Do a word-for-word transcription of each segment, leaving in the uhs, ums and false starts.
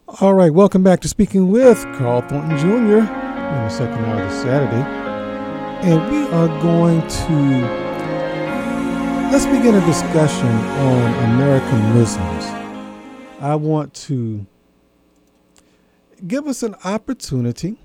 All right, welcome back to Speaking with Carl Thornton Junior in the second hour of Saturday. And we are going to, let's begin a discussion on American Muslims. I want to give us an opportunity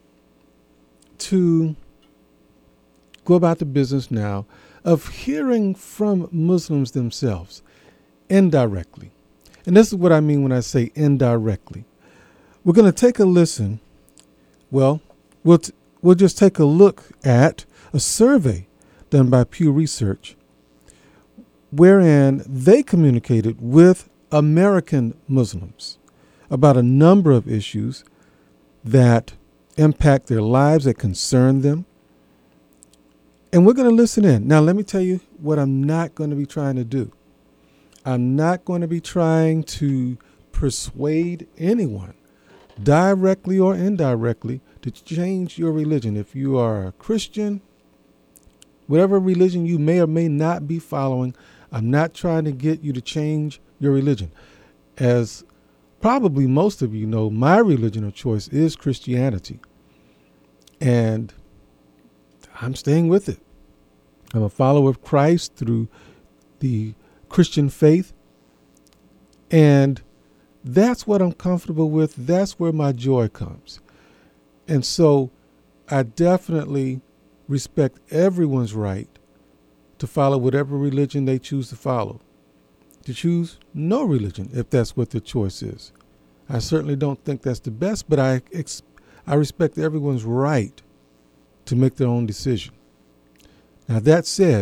to go about the business now of hearing from Muslims themselves indirectly. And this is what I mean when I say indirectly. We're going to take a listen. Well, we'll, t- we'll just take a look at a survey done by Pew Research, wherein they communicated with American Muslims about a number of issues that impact their lives, that concern them. And we're going to listen in. Now, let me tell you what I'm not going to be trying to do. I'm not going to be trying to persuade anyone, directly or indirectly, to change your religion. If you are a Christian, whatever religion you may or may not be following, I'm not trying to get you to change your religion. As probably most of you know, my religion of choice is Christianity. And I'm staying with it. I'm a follower of Christ through the Christian faith. And that's what I'm comfortable with. That's where my joy comes. And so I definitely respect everyone's right to follow whatever religion they choose to follow, to choose no religion if that's what their choice is. I certainly don't think that's the best, but I ex- I respect everyone's right to make their own decision. Now, that said,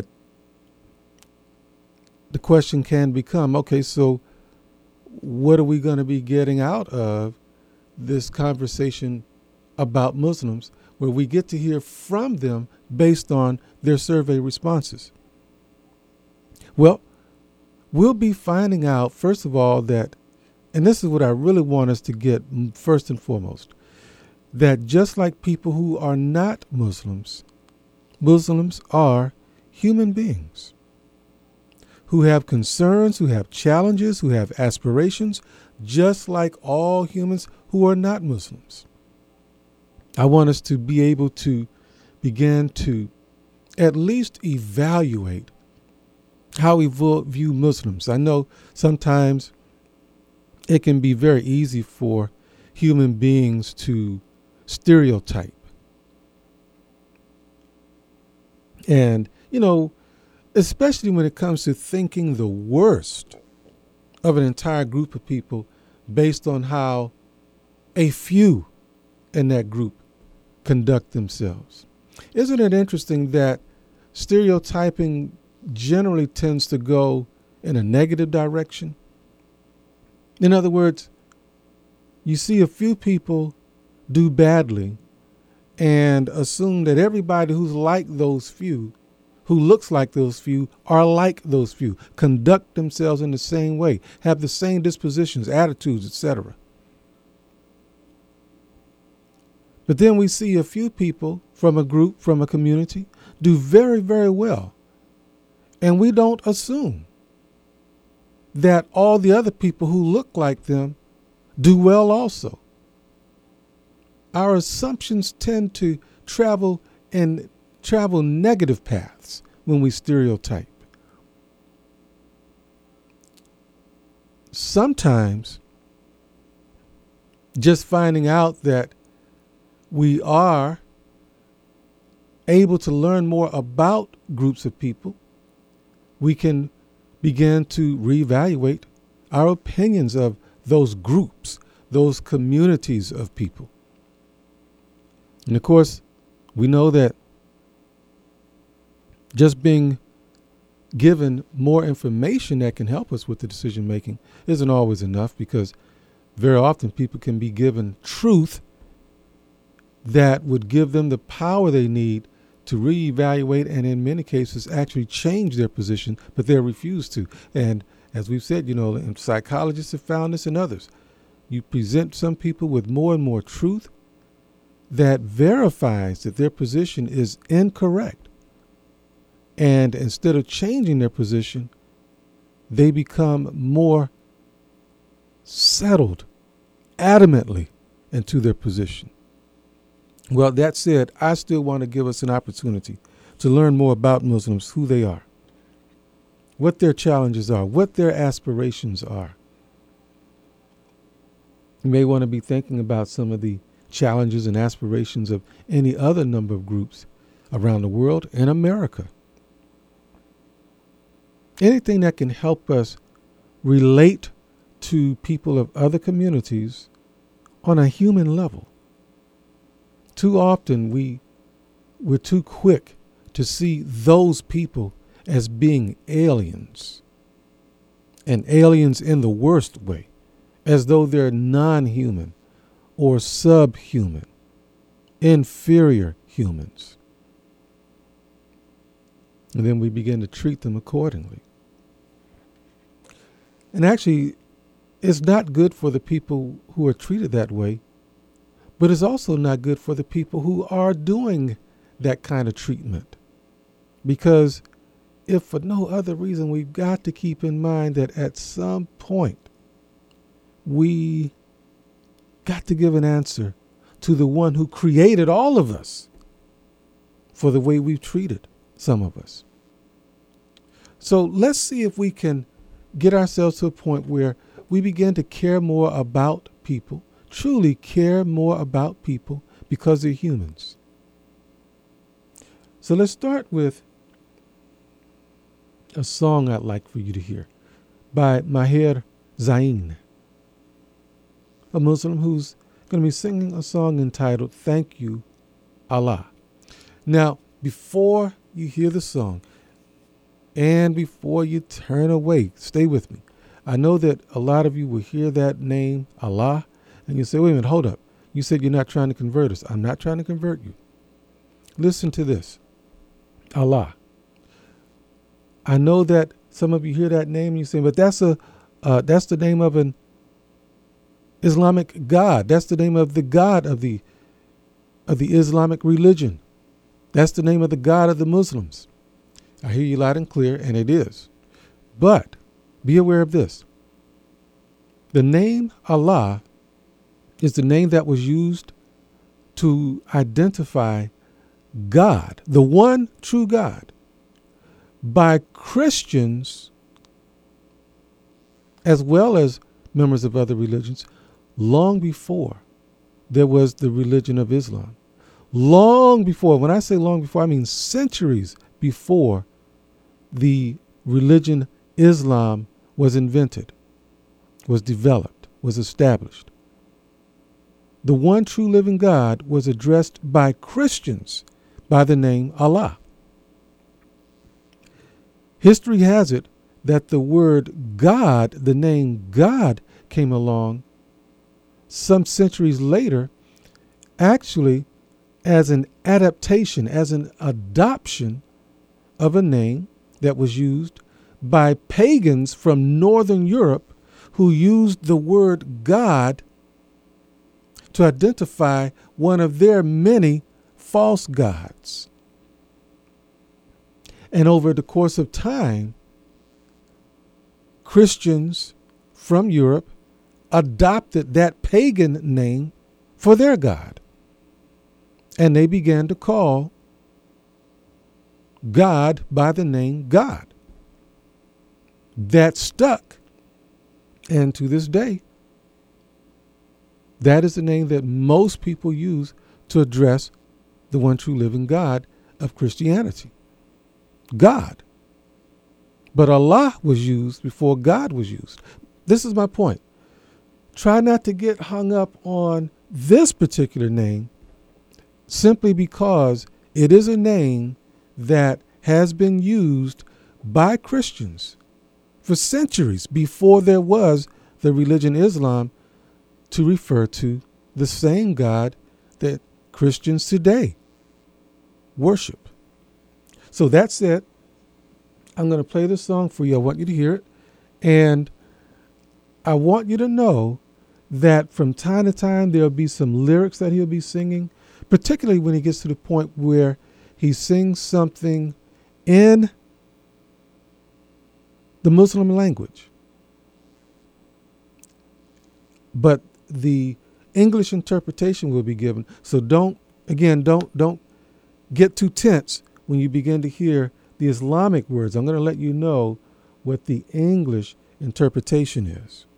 the question can become, okay, so what are we going to be getting out of this conversation about Muslims where we get to hear from them based on their survey responses? Well, we'll be finding out, first of all, that, and this is what I really want us to get first and foremost, that just like people who are not Muslims, Muslims are human beings who have concerns, who have challenges, who have aspirations, just like all humans who are not Muslims. I want us to be able to begin to at least evaluate how we view Muslims. I know sometimes it can be very easy for human beings to stereotype. And, you know, especially when it comes to thinking the worst of an entire group of people based on how a few in that group conduct themselves. Isn't it interesting that stereotyping generally tends to go in a negative direction? In other words, you see a few people do badly and assume that everybody who's like those few, who looks like those few, are like those few, conduct themselves in the same way, have the same dispositions, attitudes, et cetera. But then we see a few people from a group, from a community, do very, very well. And we don't assume that all the other people who look like them do well also. Our assumptions tend to travel in travel negative paths when we stereotype. Sometimes just finding out that we are able to learn more about groups of people, we can begin to reevaluate our opinions of those groups, those communities of people. And of course, we know that just being given more information that can help us with the decision making isn't always enough, because very often people can be given truth that would give them the power they need to reevaluate and in many cases actually change their position, but they refuse to. And as we've said, you know, and psychologists have found this and others, you present some people with more and more truth that verifies that their position is incorrect. And instead of changing their position, they become more settled adamantly into their position. Well, that said, I still want to give us an opportunity to learn more about Muslims, who they are, what their challenges are, what their aspirations are. You may want to be thinking about some of the challenges and aspirations of any other number of groups around the world and America. Anything that can help us relate to people of other communities on a human level. Too often we, we're too quick to see those people as being aliens, and aliens in the worst way, as though they're non-human or subhuman, inferior humans. And then we begin to treat them accordingly. And actually, it's not good for the people who are treated that way, but it's also not good for the people who are doing that kind of treatment. Because if for no other reason, we've got to keep in mind that at some point, we got to give an answer to the one who created all of us for the way we've treated some of us. So let's see if we can get ourselves to a point where we begin to care more about people, truly care more about people because they're humans. So let's start with a song I'd like for you to hear by Maher Zain, a Muslim who's going to be singing a song entitled Thank You, Allah. Now, before you hear the song and before you turn away, stay with me. I know that a lot of you will hear that name, Allah, and you say, wait a minute, hold up. You said you're not trying to convert us. I'm not trying to convert you. Listen to this. Allah. I know that some of you hear that name and you say, but that's a uh, that's the name of an Islamic God. That's the name of the God of the of the Islamic religion. That's the name of the God of the Muslims. I hear you loud and clear, and it is. But be aware of this. The name Allah is the name that was used to identify God, the one true God, by Christians as well as members of other religions long before there was the religion of Islam. Long before, when I say long before, I mean centuries before the religion Islam was invented, was developed, was established. The one true living God was addressed by Christians by the name Allah. History has it that the word God, the name God, came along some centuries later, actually as an adaptation, as an adoption of a name that was used by pagans from Northern Europe who used the word God to identify one of their many false gods. And over the course of time, Christians from Europe adopted that pagan name for their God. And they began to call God by the name God. That stuck. And to this day, that is the name that most people use to address the one true living God of Christianity. God. But Allah was used before God was used. This is my point. Try not to get hung up on this particular name simply because it is a name that has been used by Christians for centuries before there was the religion Islam to refer to the same God that Christians today worship. So that's it. I'm going to play this song for you. I want you to hear it. And I want you to know that from time to time, there'll be some lyrics that he'll be singing, particularly when he gets to the point where he sings something in the Muslim language. But the English interpretation will be given. So don't, again, don't don't get too tense when you begin to hear the Islamic words. I'm going to let you know what the English interpretation is.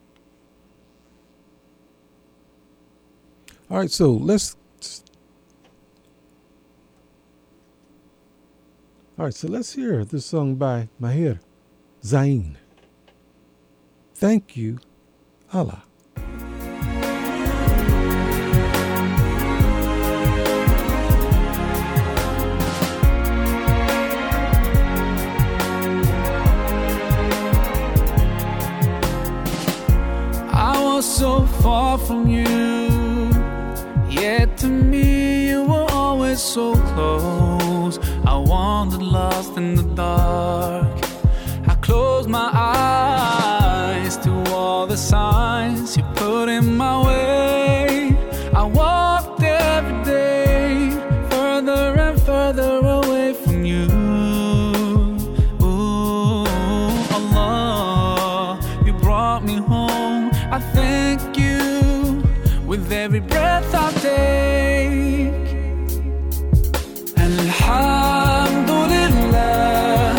All right, so let's All right, so let's hear this song by Maher Zain. Thank you, Allah. I was so far from you, yet to me you were always so close. I wandered lost in the dark. I closed my eyes to all the signs you put in my way. I walked every day further and further away from you. Ooh, Allah, you brought me home. I thank you with every breath I take. Alhamdulillah,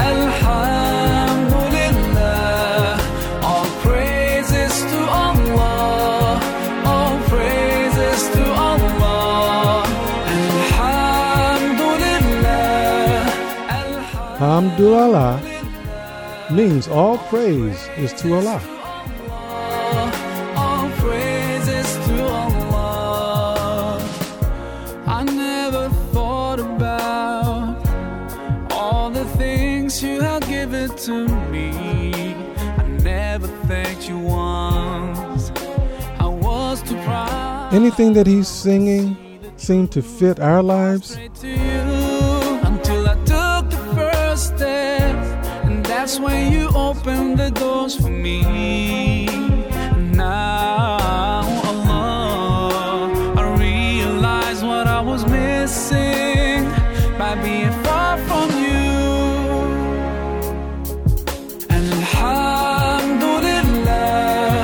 Alhamdulillah, all praises to Allah, all praises to Allah. Alhamdulillah, Alhamdulillah means all praise is to Allah. all praises to Allah. I never thought about all the things you have given to me. I never thanked you once. I was too proud. Anything that he's singing seemed to fit our lives. Straight to you until I took the first step, and that's when you opened the doors for me. Now, Allah, I realize what I was missing by being far from you. Alhamdulillah,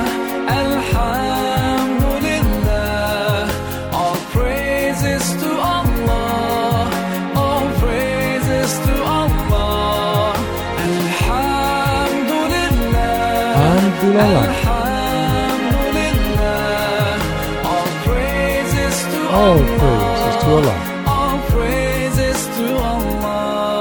Alhamdulillah, all praises to Allah, all praises to Allah. Alhamdulillah, Alhamdulillah, Alhamdulillah, all praises to all Allah. praise is to Allah. All praises to Allah.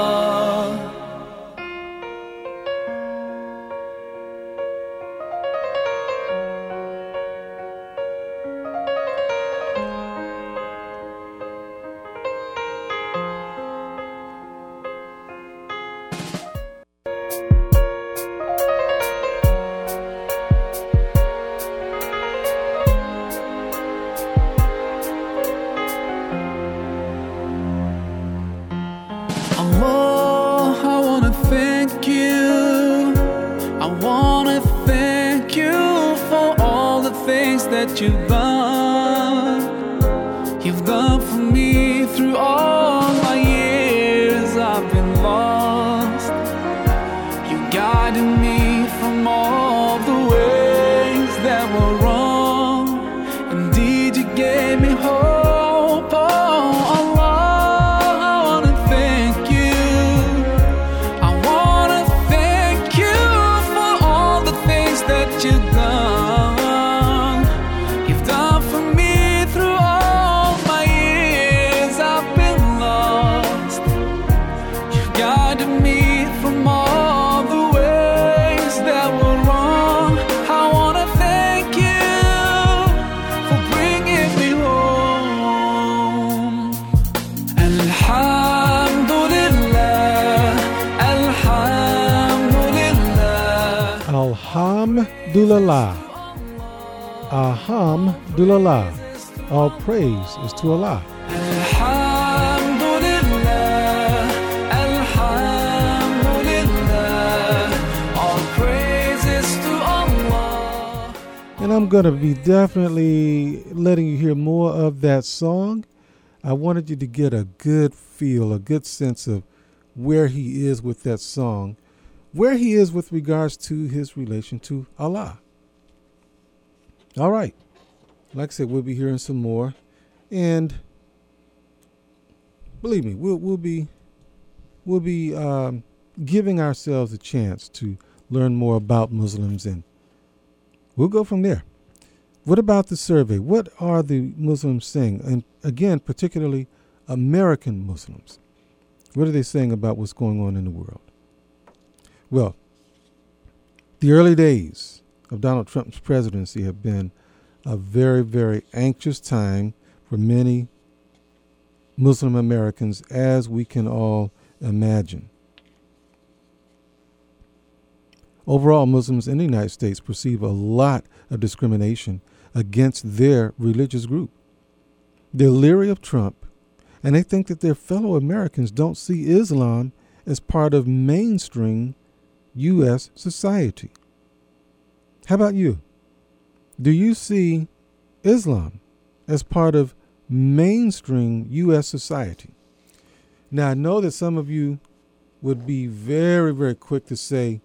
Allah, I wanna thank you. I wanna thank you for all the things that you've done. You've done for me through all my years I've been lost. You guided me from all the ways that were wrong. Indeed, you gave me hope. Oh, Allah, I wanna thank you. I wanna thank you for all the things that you've done. You've done for me through all my years I've been lost. You guided me from all the ways that were wrong. I wanna thank you for bringing me home. Alhamdulillah, Alhamdulillah, Alhamdulillah, Alhamdulillah, all praise is to Allah. Alhamdulillah, Alhamdulillah, all praises to Allah. And I'm going to be definitely letting you hear more of that song. I wanted you to get a good feel, a good sense of where he is with that song, where he is with regards to his relation to Allah. All right. Like I said, we'll be hearing some more. And believe me, we'll, we'll be, we'll be um, giving ourselves a chance to learn more about Muslims, and we'll go from there. What about the survey? What are the Muslims saying? And again, particularly American Muslims. What are they saying about what's going on in the world? Well, the early days of Donald Trump's presidency have been a very, very anxious time for many Muslim Americans, as we can all imagine. Overall, Muslims in the United States perceive a lot of discrimination against their religious group. They're leery of Trump, and they think that their fellow Americans don't see Islam as part of mainstream U S society. How about you? Do you see Islam as part of mainstream U S society? Now, I know that some of you would be very, very quick to say,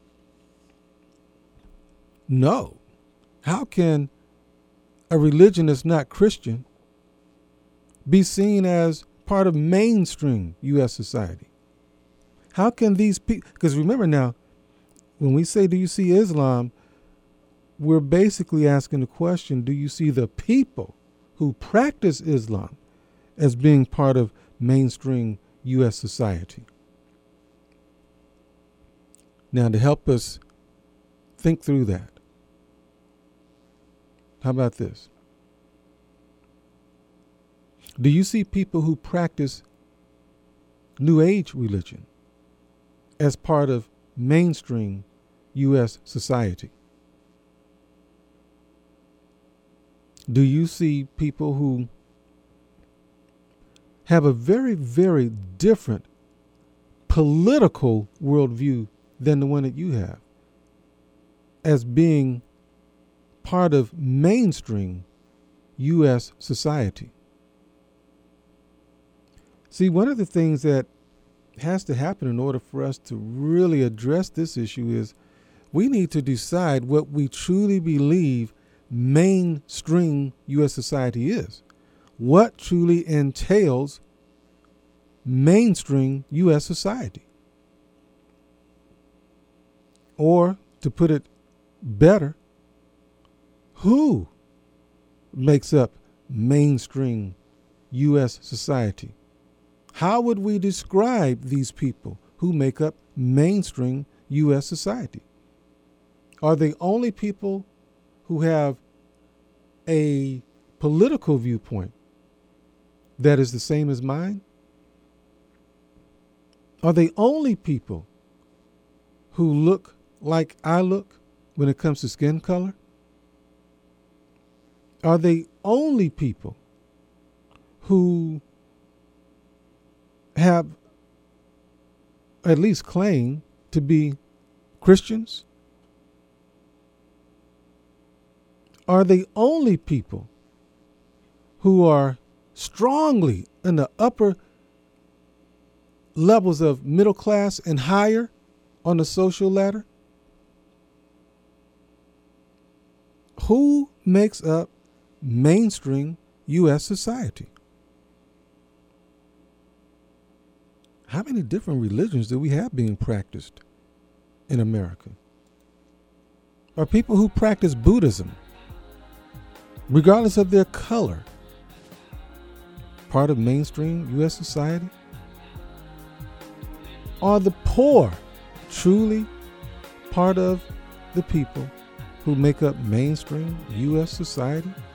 no. How can a religion that's not Christian be seen as part of mainstream U S society? How can these people, because remember now, when we say, do you see Islam, we're basically asking the question, do you see the people who practice Islam as being part of mainstream U S society? Now, to help us think through that, how about this? Do you see people who practice New Age religion as part of mainstream U S society? Do you see people who have a very, very different political worldview than the one that you have as being part of mainstream U S society? See, one of the things that has to happen in order for us to really address this issue is we need to decide what we truly believe mainstream U S society is. What truly entails mainstream U S society? Or, to put it better, who makes up mainstream U S society? How would we describe these people who make up mainstream U S society? Are they only people who have a political viewpoint that is the same as mine? Are they only people who look like I look when it comes to skin color? Are they only people who have at least claim to be Christians? Are they only people who are strongly in the upper levels of middle class and higher on the social ladder? Who makes up mainstream U S society? How many different religions do we have being practiced in America? Are people who practice Buddhism, regardless of their color, part of mainstream U S society? Are the poor truly part of the people who make up mainstream U S society?